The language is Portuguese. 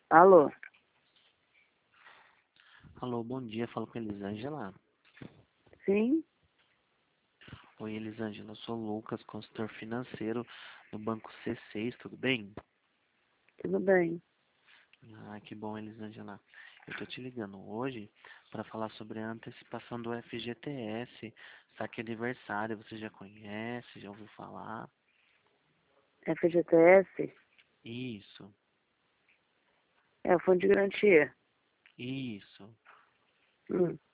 Alô? Alô, bom dia, falo com a Elisângela. Sim? Oi, Elisângela, eu sou o Lucas, consultor financeiro do Banco C6, tudo bem? Tudo bem. Ah, que bom, Elisângela. Eu tô te ligando hoje para falar sobre a antecipação do FGTS, saque aniversário, você já conhece, já ouviu falar? FGTS? Isso, É o Fundo de Garantia. isso. Hum.